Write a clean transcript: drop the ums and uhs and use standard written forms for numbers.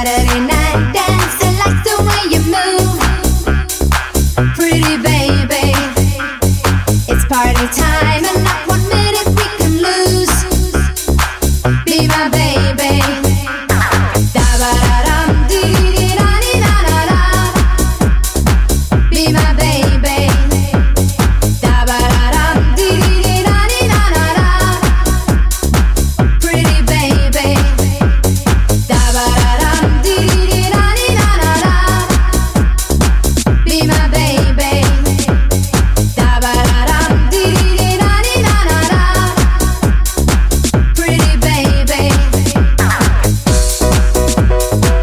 Saturday night dancing like the way you move. Pretty baby, it's party time.